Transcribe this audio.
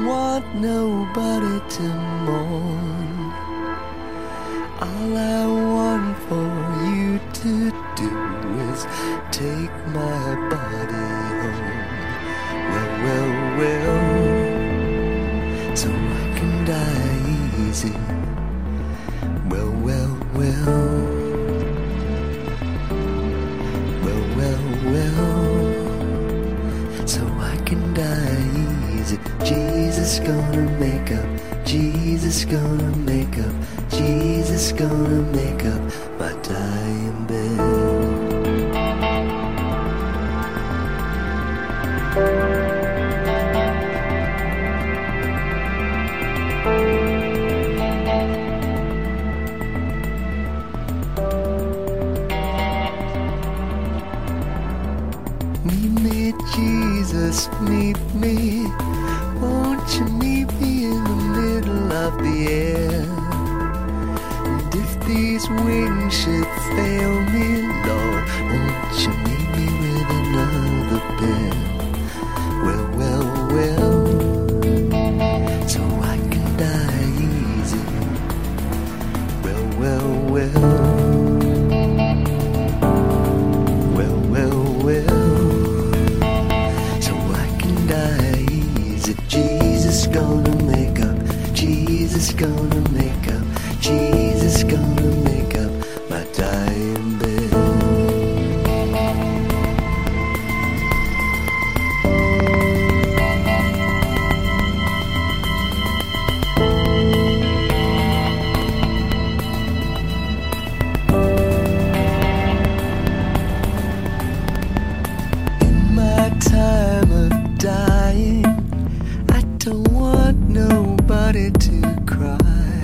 want nobody to mourn. All I want for you to do is take my body home. Well, well, well, so I can die easy. Well, well, well, well, well, well, so I can die easy. Jesus gonna make up, Jesus gonna make up, Jesus gonna make up my dying bed. Meet me, Jesus, meet me. Won't you meet me in the middle of the air? And if these wings should fail me, Lord, won't you meet me with another pair? Well, well, well, so I can die easy. Well, well, well, well, well, well, so I can die easy. Jesus gonna make up, Jesus gonna make up, Jesus gonna make up my dying bed. In my time of dying, I don't want nobody to cry.